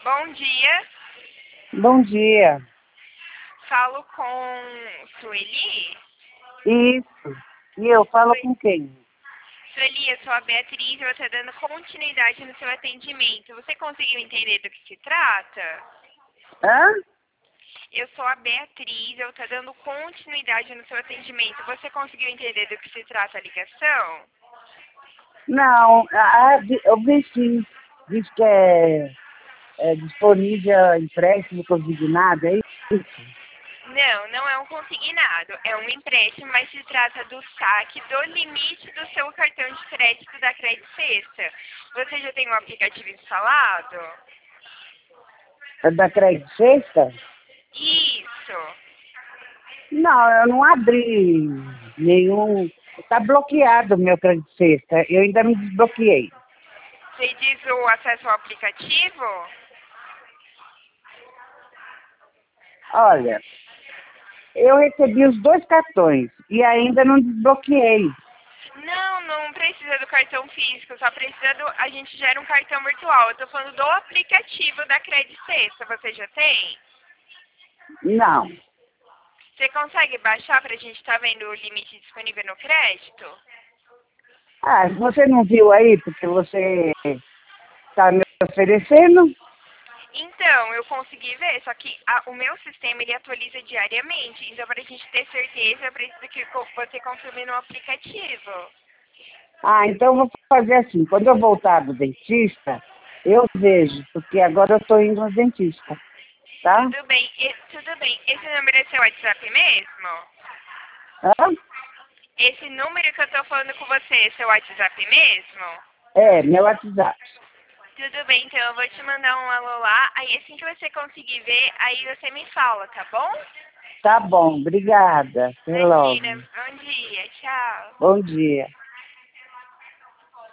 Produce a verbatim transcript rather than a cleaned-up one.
Bom dia, Bom dia. falo com Sueli. Isso. E eu falo Sue- com quem? Sueli, eu sou a Beatriz e eu estou dando continuidade no seu atendimento. Você conseguiu entender do que se trata? Hã? Eu sou a Beatriz, eu estou dando continuidade no seu atendimento. Você conseguiu entender do que se trata a ligação? Não, ah, vi- eu vi sim. Diz que é, é disponível empréstimo consignado, é isso? Não, não é um consignado, é um empréstimo, mas se trata do saque do limite do seu cartão de crédito da Crédito Sexta. Você já tem o aplicativo instalado? É da Crédito Sexta? Isso. Não, eu não abri nenhum. Está bloqueado o meu Crédito Sexta. Eu ainda me desbloqueei. Você diz o acesso ao aplicativo? Olha, eu recebi os dois cartões e ainda não desbloqueei. Não, não precisa do cartão físico, só precisa do. A gente gera um cartão virtual. Eu tô falando do aplicativo da Credit Sexta. Você já tem? Não. Você consegue baixar pra gente estar vendo o limite disponível no crédito? Ah, você não viu aí porque você está me oferecendo? Então, eu consegui ver, só que a- o meu sistema ele atualiza diariamente. Então, para a gente ter certeza, eu preciso que co- você confirme no aplicativo. Ah, então eu vou fazer assim, quando eu voltar do dentista, eu vejo, porque agora eu estou indo no dentista, tá? Tudo bem, e- tudo bem. Esse número é seu WhatsApp mesmo? Hã? Esse número que eu tô falando com você é seu WhatsApp mesmo? É, meu WhatsApp. Tudo bem, então eu vou te mandar um alô lá. Aí assim que você conseguir ver, aí você me fala, tá bom? Tá bom, obrigada. Até logo. Imagina, bom dia, tchau. Bom dia.